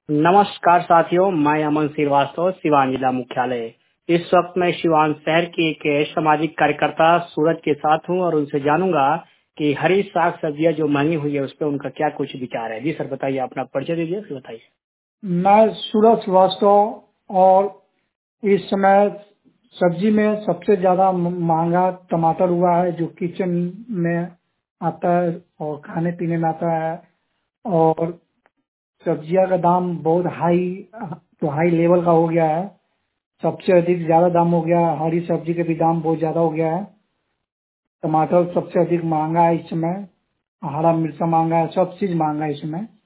नमस्कार साथियों, मैं अमन श्रीवास्तव, सिवान जिला मुख्यालय। इस वक्त मैं सिवान शहर के एक सामाजिक कार्यकर्ता सूरज के साथ हूं और उनसे जानूंगा कि हरी साग सब्जियां जो महंगी हुई है उस पर उनका क्या कुछ विचार है। जी सर, बताइए, अपना परिचय दीजिए, फिर बताइए। मैं सूरज श्रीवास्तव और इस समय सब्जी में सबसे ज्यादा महंगा टमाटर हुआ है, जो किचन में आता है और खाने पीने में आता है। और सब्जियां का दाम बहुत हाई लेवल का हो गया है। सबसे अधिक ज्यादा दाम हो गया है। हरी सब्जी के भी दाम बहुत ज्यादा हो गया है। टमाटर सबसे अधिक महंगा है इस समय, हरा मिर्चा महंगा है, सब चीज महंगा है इस समय।